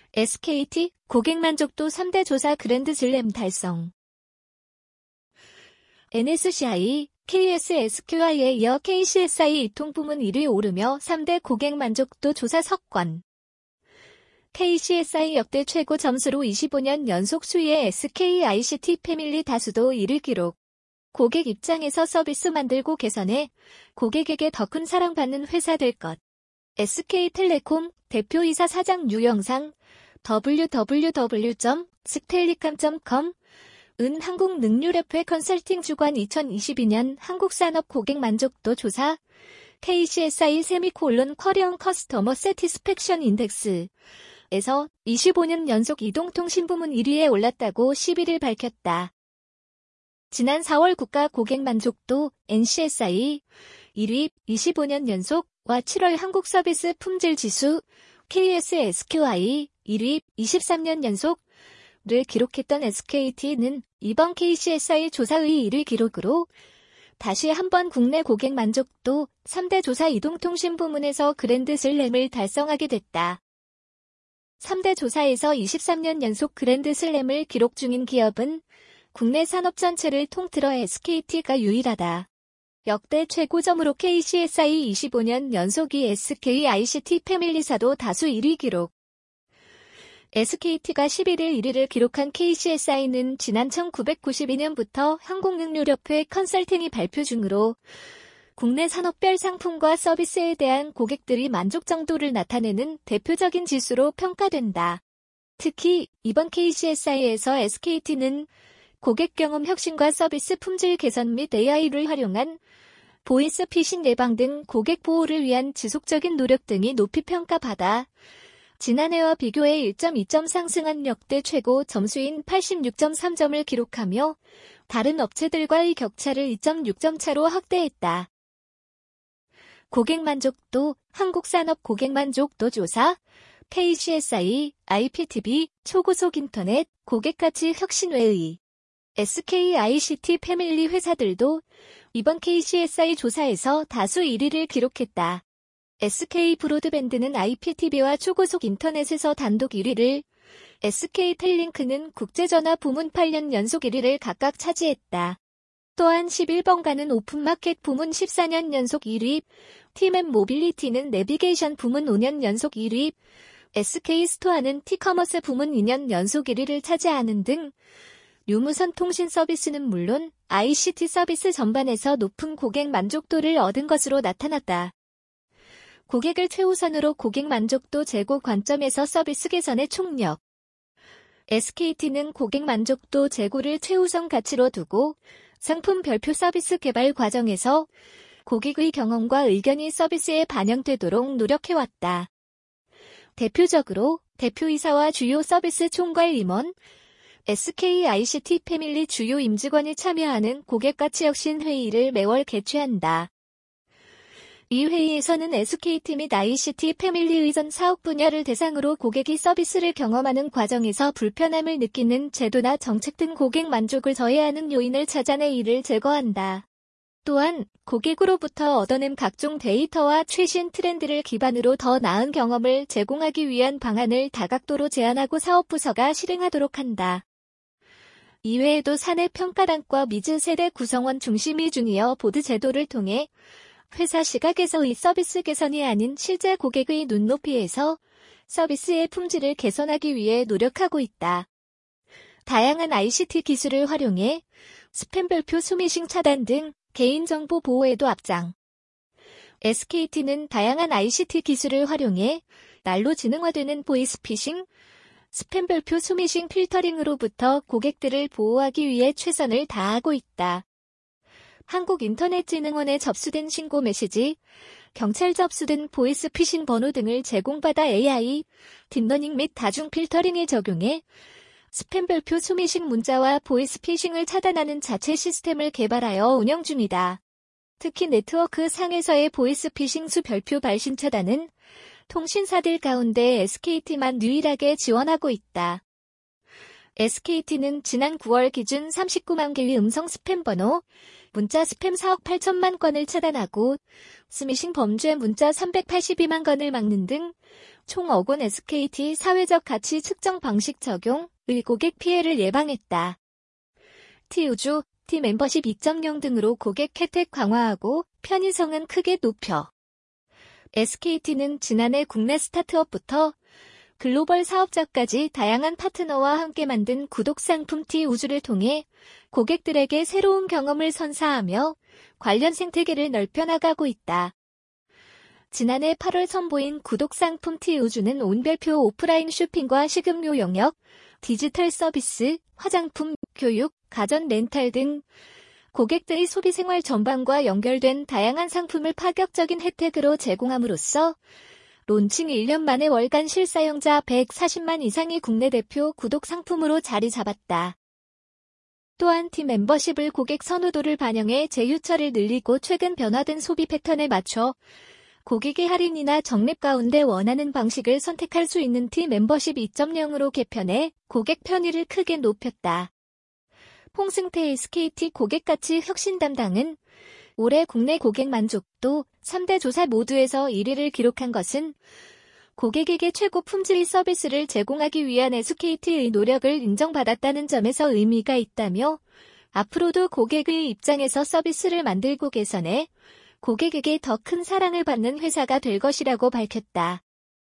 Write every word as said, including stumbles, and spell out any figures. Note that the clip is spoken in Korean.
에스케이티 고객 만족도 삼 대 조사 그랜드슬램 달성. 엔에스시아이, 케이에스에스큐아이에 이어 케이씨에스아이 이통부문 일 위 오르며 삼 대 고객 만족도 조사 석권. 케이씨에스아이 역대 최고 점수로 이십오 년 연속 수위의 에스케이아이씨티 패밀리 다수도 일 위 기록. 고객 입장에서 서비스 만들고 개선해 고객에게 더 큰 사랑받는 회사 될 것. 에스케이텔레콤 대표이사 사장 유영상 더블유 더블유 더블유 점 스텔리캄 점 컴 은 한국능률협회 컨설팅 주관 이천이십이 년 한국산업 고객 만족도 조사 케이씨에스아이 세미콜론 커리언 커스터머 세티스팩션 인덱스에서 이십오 년 연속 이동통신부문 일 위에 올랐다고 십일 일 밝혔다. 지난 사월 국가 고객 만족도 엔씨에스아이 일 위 이십오 년 연속과 칠월 한국 서비스 품질 지수 케이에스에스큐아이 일 위 이십삼 년 연속을 기록했던 에스케이티는 이번 케이씨에스아이 조사의 일 위 기록으로 다시 한번 국내 고객 만족도 삼 대 조사 이동통신 부문에서 그랜드슬램을 달성하게 됐다. 삼 대 조사에서 이십삼 년 연속 그랜드슬램을 기록 중인 기업은 국내 산업 전체를 통틀어 에스케이티가 유일하다. 역대 최고점으로 케이씨에스아이 이십오 년 연속이 에스케이아이씨티 패밀리사도 다수 일 위 기록. 에스케이티가 십일 일 일 위를 기록한 케이씨에스아이는 지난 천구백구십이 년부터 한국능률협회 컨설팅이 발표 중으로 국내 산업별 상품과 서비스에 대한 고객들이 만족 정도를 나타내는 대표적인 지수로 평가된다. 특히 이번 케이씨에스아이에서 에스케이티는 고객 경험 혁신과 서비스 품질 개선 및 에이아이를 활용한 보이스 피싱 예방 등 고객 보호를 위한 지속적인 노력 등이 높이 평가받아 지난해와 비교해 일 점 이 점 상승한 역대 최고 점수인 팔십육 점 삼 점을 기록하며 다른 업체들과의 격차를 이 점 육 점 차로 확대했다. 고객 만족도, 한국산업 고객 만족도 조사, 케이씨에스아이, 아이피티비, 초고속 인터넷, 고객가치 혁신회의, 에스케이아이씨티 패밀리 회사들도 이번 케이씨에스아이 조사에서 다수 일 위를 기록했다. 에스케이브로드밴드는 아이피티비와 초고속 인터넷에서 단독 일 위를, 에스케이텔링크는 국제전화 부문 팔 년 연속 일 위를 각각 차지했다. 또한 십일 번가는 오픈마켓 부문 십사 년 연속 일 위, 팀앤모빌리티는 내비게이션 부문 오 년 연속 일 위, 에스케이스토어는 티커머스 부문 이 년 연속 일 위를 차지하는 등 유무선 통신 서비스는 물론 아이씨티 서비스 전반에서 높은 고객 만족도를 얻은 것으로 나타났다. 고객을 최우선으로 고객 만족도 제고 관점에서 서비스 개선에 총력. 에스케이티는 고객 만족도 제고를 최우선 가치로 두고 상품 별표 서비스 개발 과정에서 고객의 경험과 의견이 서비스에 반영되도록 노력해왔다. 대표적으로 대표이사와 주요 서비스 총괄 임원, 에스케이아이씨티 패밀리 주요 임직원이 참여하는 고객가치 혁신 회의를 매월 개최한다. 이 회의에서는 에스케이티 및 아이씨티 패밀리의 전 사업 분야를 대상으로 고객이 서비스를 경험하는 과정에서 불편함을 느끼는 제도나 정책 등 고객 만족을 저해하는 요인을 찾아내 이를 제거한다. 또한 고객으로부터 얻어낸 각종 데이터와 최신 트렌드를 기반으로 더 나은 경험을 제공하기 위한 방안을 다각도로 제안하고 사업부서가 실행하도록 한다. 이외에도 사내 평가단과 미즈 세대 구성원 중심의 주니어 보드 제도를 통해 회사 시각에서의 서비스 개선이 아닌 실제 고객의 눈높이에서 서비스의 품질을 개선하기 위해 노력하고 있다. 다양한 아이씨티 기술을 활용해 스팸 별표 스미싱 차단 등 개인정보 보호에도 앞장. 에스케이티는 다양한 아이씨티 기술을 활용해 날로 지능화되는 보이스피싱, 스팸 별표 스미싱 필터링으로부터 고객들을 보호하기 위해 최선을 다하고 있다. 한국인터넷진흥원에 접수된 신고 메시지, 경찰 접수된 보이스피싱 번호 등을 제공받아 에이아이, 딥러닝 및 다중 필터링에 적용해 스팸 별표 스미싱 문자와 보이스피싱을 차단하는 자체 시스템을 개발하여 운영 중이다. 특히 네트워크 상에서의 보이스피싱 수 별표 발신 차단은 통신사들 가운데 에스케이티만 유일하게 지원하고 있다. 에스케이티는 지난 구월 기준 삼십구만 개의 음성 스팸 번호, 문자 스팸 사억 팔천만 건을 차단하고 스미싱 범죄 문자 삼백팔십이만 건을 막는 등 총 억 원 에스케이티 사회적 가치 측정 방식 적용을 고객 피해를 예방했다. T우주, T멤버십 이 점 영 등으로 고객 혜택 강화하고 편의성은 크게 높여. 에스케이티는 지난해 국내 스타트업부터 글로벌 사업자까지 다양한 파트너와 함께 만든 구독 상품 T우주를 통해 고객들에게 새로운 경험을 선사하며 관련 생태계를 넓혀나가고 있다. 지난해 팔월 선보인 구독 상품 T우주는 온별표 오프라인 쇼핑과 식음료 영역, 디지털 서비스, 화장품, 교육, 가전 렌탈 등 고객들의 소비 생활 전반과 연결된 다양한 상품을 파격적인 혜택으로 제공함으로써 론칭 일 년 만에 월간 실사용자 백사십만 이상이 국내 대표 구독 상품으로 자리 잡았다. 또한 T멤버십을 고객 선호도를 반영해 재유처를 늘리고 최근 변화된 소비 패턴에 맞춰 고객의 할인이나 적립 가운데 원하는 방식을 선택할 수 있는 T멤버십 이 점 영으로 개편해 고객 편의를 크게 높였다. 홍승태 에스케이티 고객가치 혁신 담당은 올해 국내 고객 만족도 삼 대 조사 모두에서 일 위를 기록한 것은 고객에게 최고 품질의 서비스를 제공하기 위한 에스케이티의 노력을 인정받았다는 점에서 의미가 있다며 앞으로도 고객의 입장에서 서비스를 만들고 개선해 고객에게 더 큰 사랑을 받는 회사가 될 것이라고 밝혔다.